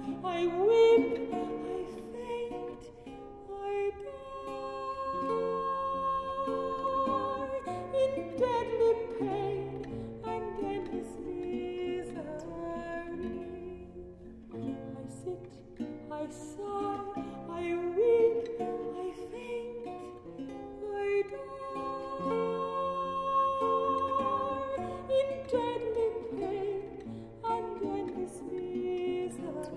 I weep, I faint, I die in deadly pain and endless misery. I sit, I sigh, I weep, I faint, I die in deadly pain and endless misery.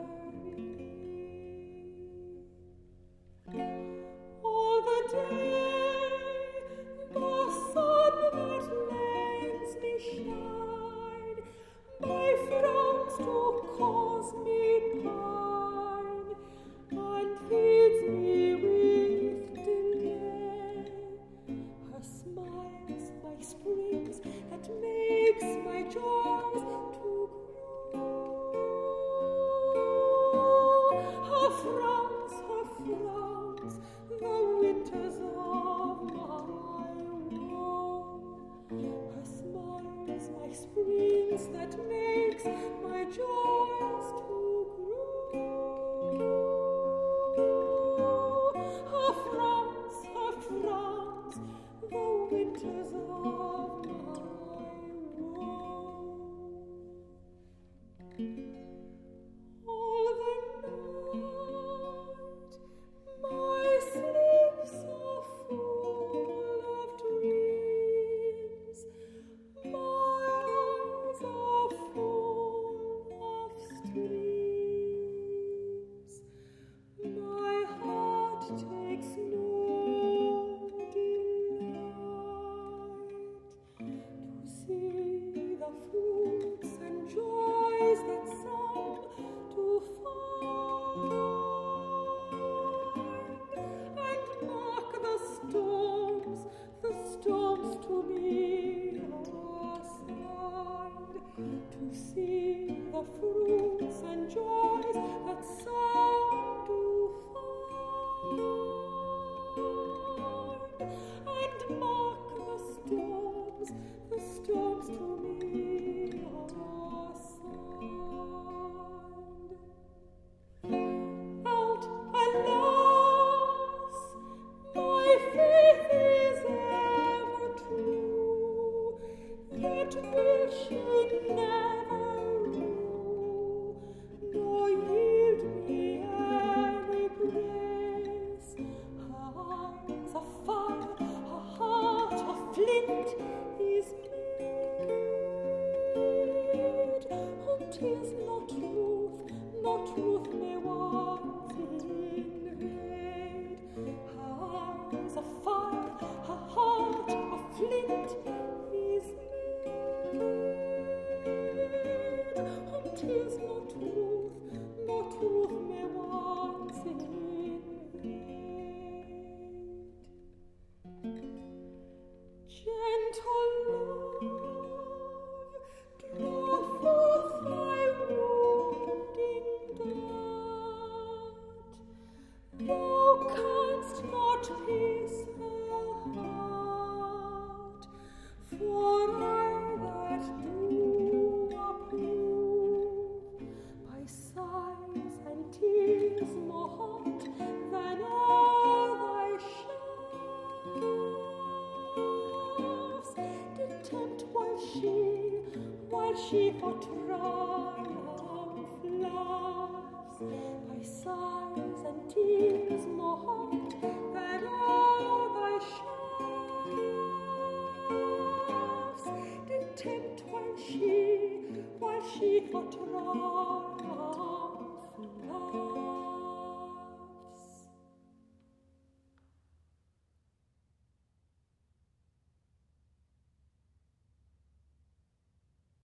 All the day the sun that lends me shine, by frowns to cause me pine, and feeds me with delay. Her smiles, my springs, that makes my joys to grow. Her frowns, the winters of my woe. Her smiles, my springs, that makes my joys to grow. Her frowns, the winters of my woe. All the night my sleeps are full of dreams, my eyes are full of streams, my heart takes no delight to see the fruits and joys that some to find, and mark the storms to be assigned, to see the fruits and joys that some to find, and mark the storms to be assigned. Out, alas, my faith is ever true, yet will she never rue, nor yield me any grace. Her eyes are fire, her heart of flint is made. 'Tis not truth may once invade. Her eyes are fire, her heart of flint is made. 'Tis not truth may once invade. Gentle love, draw forth thy wounding dart. Thou canst not pierce her heart, for I that do approve, by sighs and tears more hot than all thy shafts did tempt while she for triumph laughs. By sighs and tears more hot than all thy shafts did tempt while she for triumph